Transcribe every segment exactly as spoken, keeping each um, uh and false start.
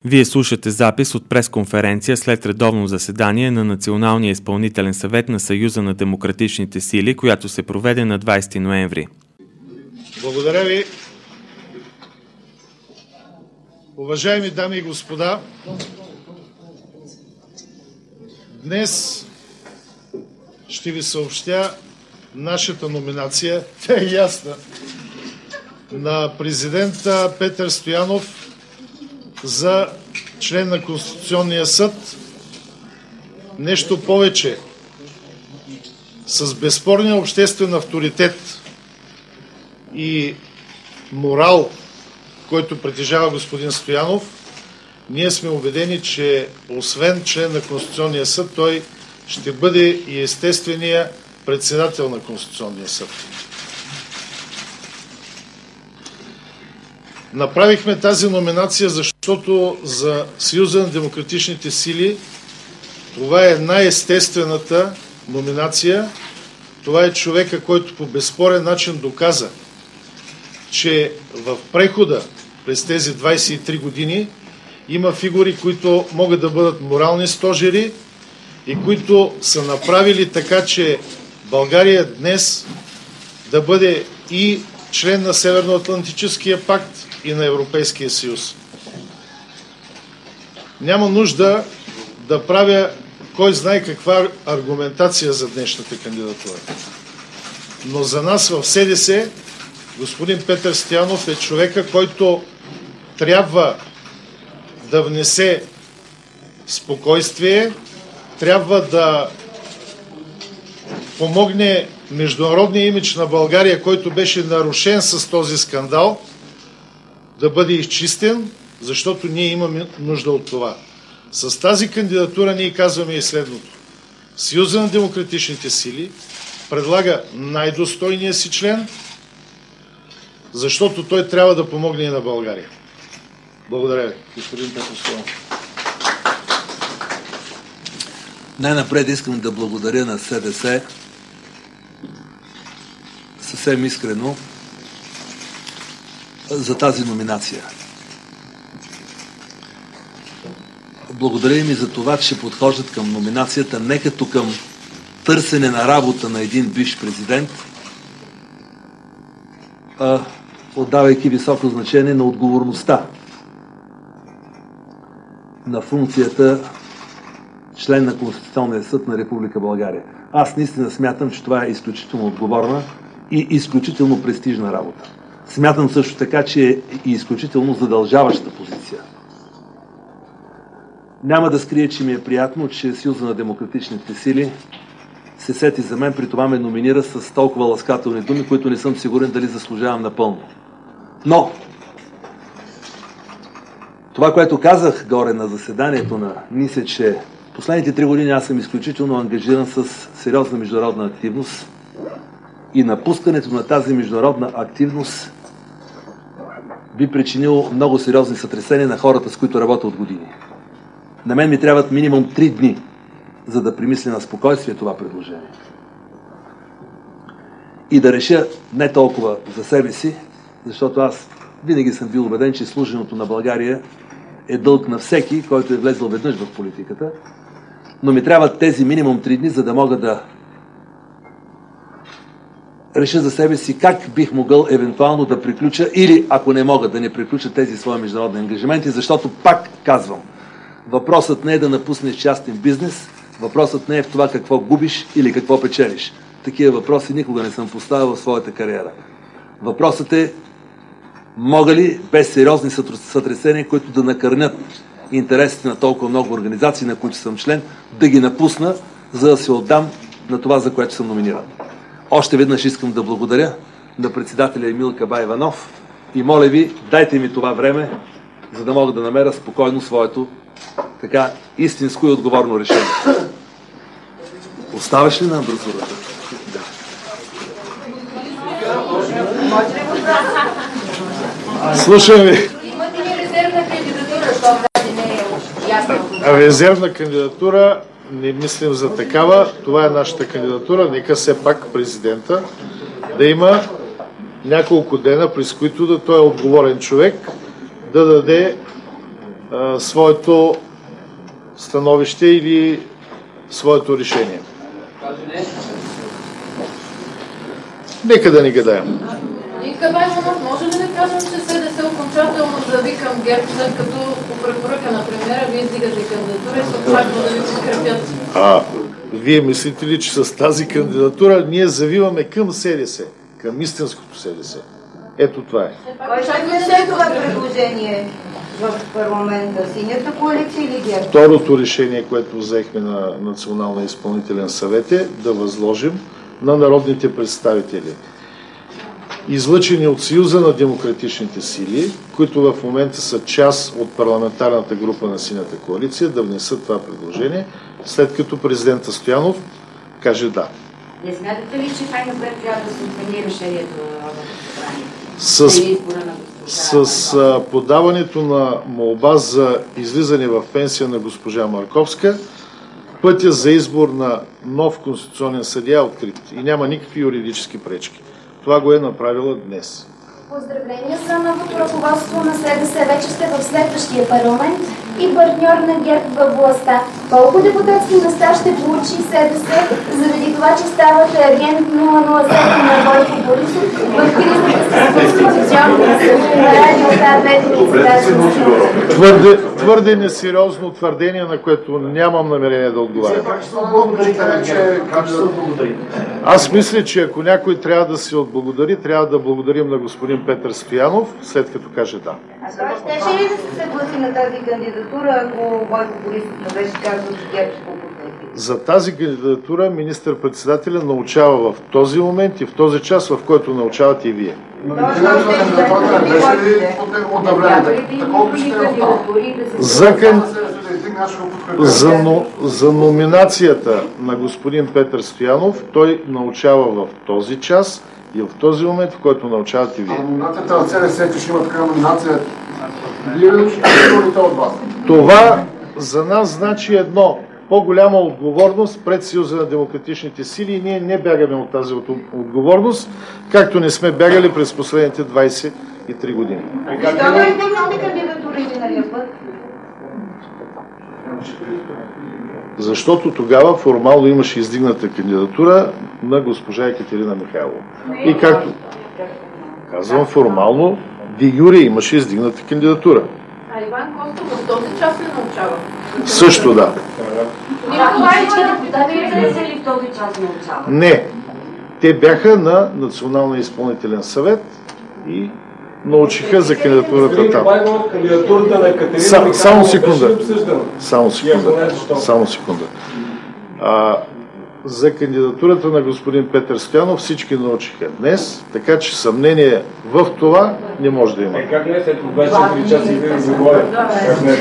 Вие слушате запис от пресконференция след редовно заседание на Националния изпълнителен съвет на Съюза на демократичните сили, която се проведе на двадесети ноември. Благодаря ви. Уважаеми дами и господа, днес ще ви съобщя нашата номинация, тя е ясна, на президента Петър Стоянов за член на Конституционния съд. Нещо повече, с безспорния обществен авторитет и морал, който притежава господин Стоянов, ние сме убедени, че освен член на Конституционния съд, той ще бъде и естествения председател на Конституционния съд. Направихме тази номинация, защото за Съюза на демократичните сили това е най-естествената номинация. Това е човека, който по безспорен начин доказа, че в прехода през тези двадесет и три години има фигури, които могат да бъдат морални стожери и които са направили така, че България днес да бъде и член на Северноатлантическия пакт и на Европейския съюз. Няма нужда да правя кой знае каква аргументация за днешната кандидатура. Но за нас в СДС господин Петър Стоянов е човека, който трябва да внесе спокойствие, трябва да помогне международния имидж на България, който беше нарушен с този скандал, да бъде изчистен, защото ние имаме нужда от това. С тази кандидатура ние казваме и следното. Съюза на демократичните сили предлага най-достойния си член, защото той трябва да помогне и на България. Благодаря ви, господин Петър Стоянов. Най-напред искам да благодаря на СДС съвсем искрено за тази номинация. Благодаря им и за това, че подхождат към номинацията не като към търсене на работа на един бивш президент, а отдавайки високо значение на отговорността на функцията член на Конституционния съд на Република България. Аз наистина смятам, че това е изключително отговорна и изключително престижна работа. Смятам също така, че е и изключително задължаваща позиция. Няма да скрия, че ми е приятно, че Съюза на демократичните сили се сети за мен, при това ме номинира с толкова ласкателни думи, които не съм сигурен дали заслужавам напълно. Но това, което казах горе на заседанието на НИСЕ, че последните три години аз съм изключително ангажиран с сериозна международна активност и напускането на тази международна активност би причинило много сериозни сътресения на хората, с които работя от години. На мен ми трябват минимум три дни, за да примисля на спокойствие това предложение. И да реша не толкова за себе си, защото аз винаги съм бил убеден, че служеното на България е дълг на всеки, който е влезъл веднъж в политиката, но ми трябват тези минимум три дни, за да мога да реша за себе си как бих могъл евентуално да приключа или, ако не мога, да не приключа тези свои международни ангажименти, защото пак казвам, въпросът не е да напуснеш частен бизнес, въпросът не е в това какво губиш или какво печелиш. Такива въпроси никога не съм поставил в своята кариера. Въпросът е, мога ли без сериозни сътресения, които да накърнят интересите на толкова много организации, на които съм член, да ги напусна, за да се отдам на това, за което съм номиниран. Още веднъж искам да благодаря на председателя Емил Кабай-Иванов и моля ви, дайте ми това време, за да мога да намеря спокойно своето така истинско и отговорно решение. Оставаш ли на амбразурата? Да. Слушам ви. Имате ли резервна кандидатура, защото тази не е ясна? Резервна кандидатура не мислим за такава. Това е нашата кандидатура. Нека все пак президента да има няколко дена, през които да той е отговорен човек, да даде а, своето становище или своето решение. Нека да ни гадаем. Нека Байбанов, може ли да кажем, че СДС окончателно заяви към ГЕРБ, след като по препоръка на премиера вие издигате кандидатура и се очаква да ви подкрепят? А, вие мислите ли, че с тази кандидатура ние завиваме към СДС, към истинското СДС? Ето това е. Кой ще внесе това предложение в парламента? Синята коалиция или ГЕРБ? Второто решение, което взехме на Националния изпълнителен съвет, е да възложим на народните представители, излъчени от Съюза на демократичните сили, които в момента са част от парламентарната група на Синята коалиция, да внесат това предложение, след като президента Стоянов каже да. Не смятате ли, че в крайна сметка трябва да се отмени решението на Народното събрание? С, с а, подаването на молба за излизане в пенсия на госпожа Марковска, пътя за избор на нов конституционен съдия е открит и няма никакви юридически пречки. Това го е направила днес. Поздравления за новото ръководство на СДС. Вече сте в следващия парламент и партньор на ГЕРБ във властта. Колко депутатски места ще получи СДС, заради това, че ставате агент нула нула седем на Бойко Борисов в кризата с конституционния съд на радио Твърде, твърде несериозно твърдение, на което нямам намерение да отговарям. Аз мисля, че ако някой трябва да се отблагодари, трябва да благодарим на господин Петър Стоянов, след като каже да. А той щеше ли да се съгласи на тази кандидатура, ако Бойко Борисов не беше казал, че ГЕРБ ще подкрепи? За тази кандидатура министър-председателя научава в този момент и в този час, в който научавате и вие. За, кан... за, но... за номинацията на господин Петър Стоянов той научава в този час и в този момент, в който научавате вие. А номинацията на СДС, че ще има такава номинация, вие ли ще говорите от вас? Това за нас значи едно. По-голяма отговорност пред Съюза на демократичните сили и ние не бягаме от тази отговорност, както не сме бягали през последните двадесет и три години. Защо не издигнахте кандидатура миналия път? Защото тогава формално имаше издигната кандидатура на госпожа Екатерина Михайлова. И както казвам формално, де юре имаше издигната кандидатура. А Иван Костов в този час ли научава? Също да. В този час научава? Не. Те бяха на Националния изпълнителен съвет и научиха за кандидатурата там. Кандидатурата на Екатерина Са, само секунда. обсъждана. Само секунда. Само секунда. А, за кандидатурата на господин Петър Стоянов всички научиха днес, така че съмнение в това не може да има. Е, как не? След двадесет и четири часа и да заговоря. Как не?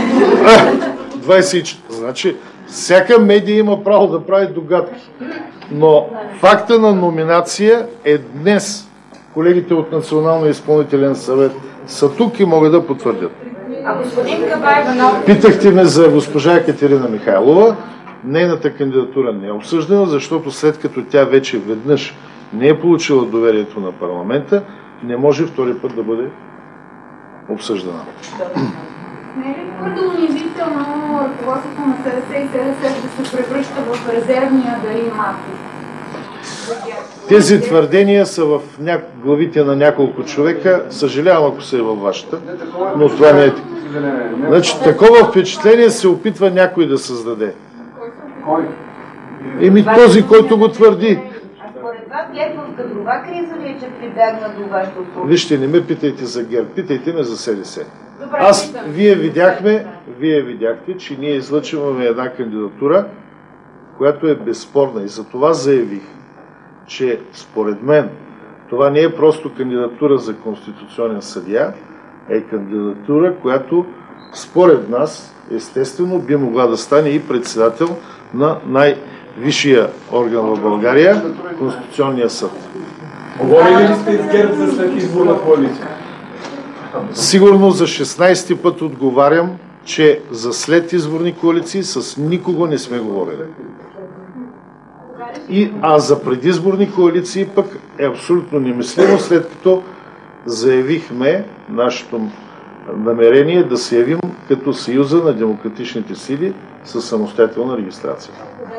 двадесет и четири. Значи, всяка медия има право да прави догадки. Но факта на номинация е днес. Колегите от Националния изпълнителен съвет са тук и могат да потвърдят. А господин Кабайбанов... Питахте ме за госпожа Екатерина Михайлова. Нейната кандидатура не е обсъждана, защото след като тя вече веднъж не е получила доверието на парламента, не може втори път да бъде обсъждана. Не е ли твърде унизително ръководството на СДС и СДС да се превръща в резервния Дарин Марков? Тези твърдения са в ня... главите на няколко човека. Съжалявам, ако са и във вашата, но това не е така. Значи, такова впечатление се опитва някой да създаде. Кой? Еми този, който го твърди. А според вас ГЕРБ в кадрова криза ли е, че прибягна до вашето услуги? Вижте, не ме питайте за ГЕРБ, питайте ме за СДС. Аз, вие видяхме, вие видяхте, че ние излъчваме една кандидатура, която е безспорна и за това заявих, че според мен това не е просто кандидатура за конституционен съдия, е кандидатура, която според нас естествено би могла да стане и председател на най-висшия орган в България, Конституционния съд. Говорили ли сте с ГЕРБ за след изборна коалиция? Сигурно за шестнадесети път отговарям, че за след изборни коалиции с никого не сме говорили. И, а за предизборни коалиции пък е абсолютно немислимо, след като заявихме нашето намерение да се явим като Съюза на демократичните сили със самостоятелна регистрация.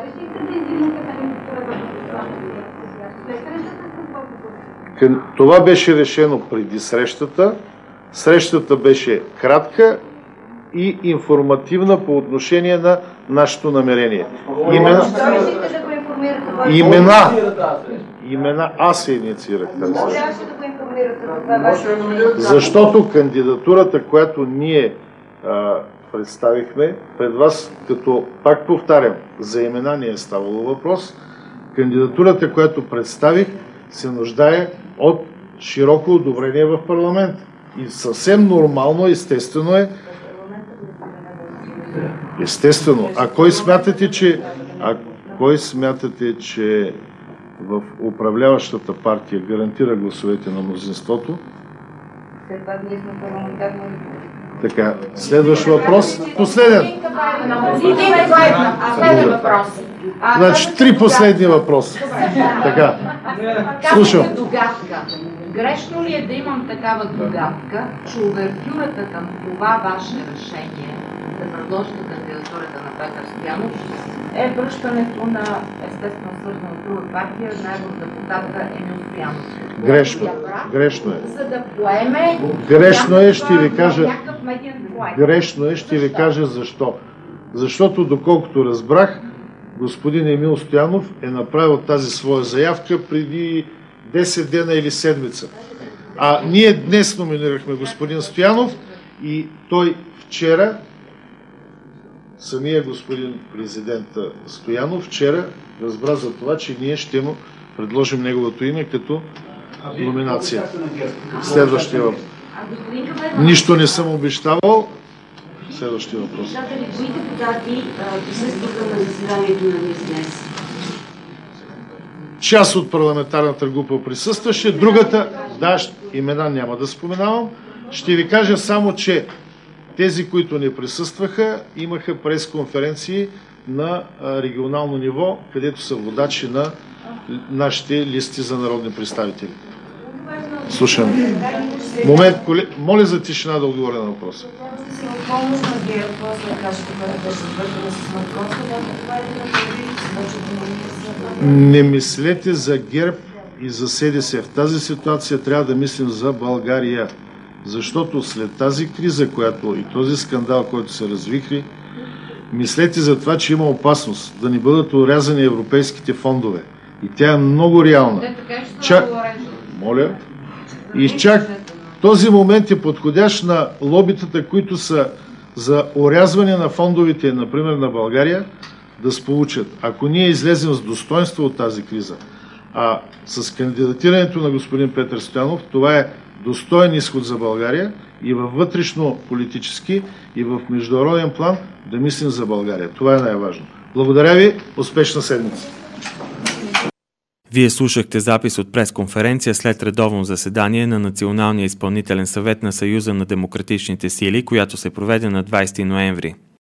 Това беше решено преди срещата. Срещата беше кратка и информативна по отношение на нашето намерение. Имена, имена, имена аз се инициирах тази среща. Защото кандидатурата, която ние а, представихме пред вас, като, пак повтарям, за имена не е ставало въпрос, кандидатурата, която представих, се нуждае от широко одобрение в парламент. И съвсем нормално, естествено е. Естествено. А кой смятате, че, а кой смятате, че в управляващата партия гарантира гласовете на мнозинството? Така, следващ въпрос. Последен. Значи, три последни въпроса. Така. Слушам. Грешно ли е да имам такава догадка, че увертюрата към това ваше решение да предложите кандидатурата на Петър Стоянов е връщането на естествено свързана друга партия на евродепутата Емил Стоянов? Грешно. Грешно е. За да поеме... Грешно е, ще ви кажа... Грешно е, ще ви кажа защо. Защото, доколкото разбрах, господин Емил Стоянов е направил тази своя заявка преди десет дена или седмица. А ние днес номинирахме господин Стоянов и той вчера, самия господин президент Стоянов, вчера разбра за това, че ние ще му предложим неговото име като номинация. Следващия въпрос. Нищо не съм обещавал. Следващия въпрос. Кои депутати присъстваха на заседанието на днес? Част от парламентарната група присъстваше, другата, да, имена няма да споменавам. Ще ви кажа само, че тези, които не присъстваха, имаха пресконференции на регионално ниво, където са водачи на нашите листи за народни представители. Слушам. Момент, коле... моля за тишина да отговоря на въпроса. Не мислете за ГЕРБ и за СДС. В тази ситуация трябва да мислим за България. Защото след тази криза, която и този скандал, който се развихри, мислете за това, че има опасност да ни бъдат урязани европейските фондове. И тя е много реална. Чак... Моля. И чак този момент е подходящ на лобитата, които са за орязване на фондовете, например на България, да сполучат. Ако ние излезем с достоинство от тази криза, а с кандидатирането на господин Петър Стоянов, това е достоен изход за България и във вътрешно-политически, и в международен план да мислим за България. Това е най-важно. Благодаря ви. Успешна седмица. Вие слушахте запис от пресконференция след редовно заседание на Националния изпълнителен съвет на Съюза на демократичните сили, която се проведе на двадесети ноември.